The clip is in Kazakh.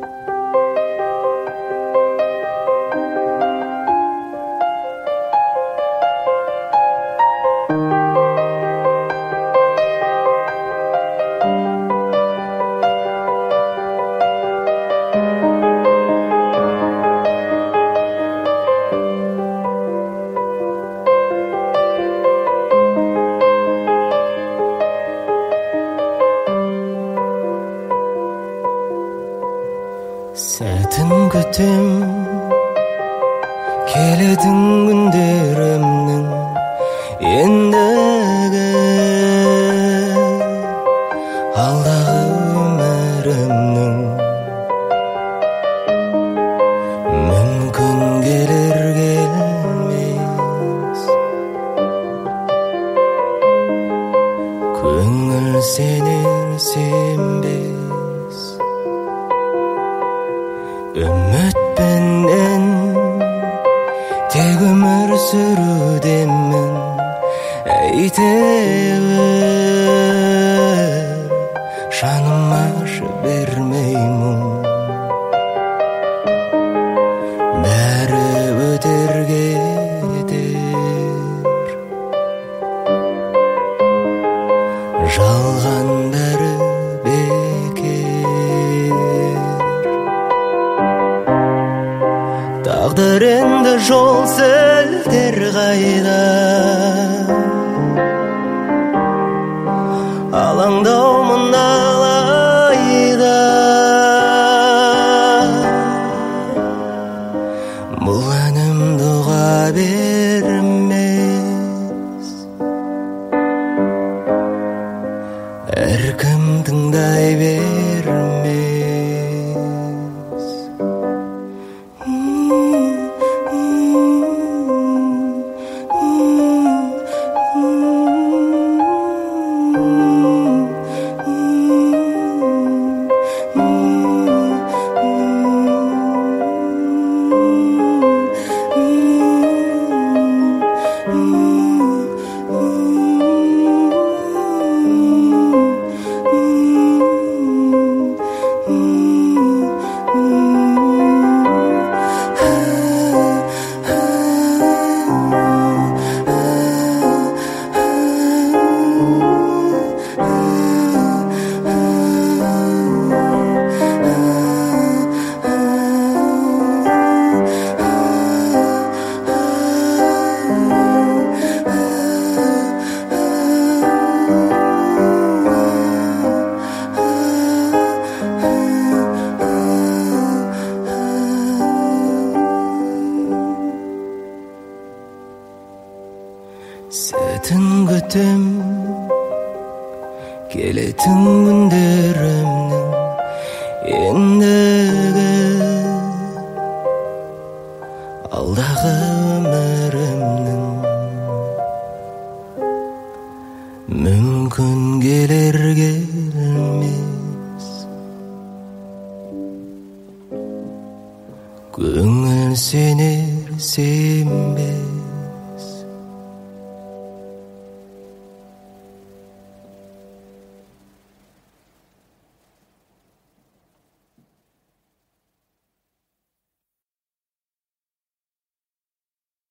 Сәтін күтем, келетін күндерімнің ендігі алдағы өмірімнің мүмкін келер келмес көңіл сенер сенбес үмітпенен тек өмір сүрудемін әйтеуір жаным ашы бермей мұң бәрі өтер кетер жалған бәрі тағдыр енді жол сілтер қайда алаңдаумын алайда бұл әнім дұға бермес әркім тыңдай бермес Сәтін күтем, келетін күндерімнің ендігі алдағы өмірімнің мүмкін келер келмес көңіл сенер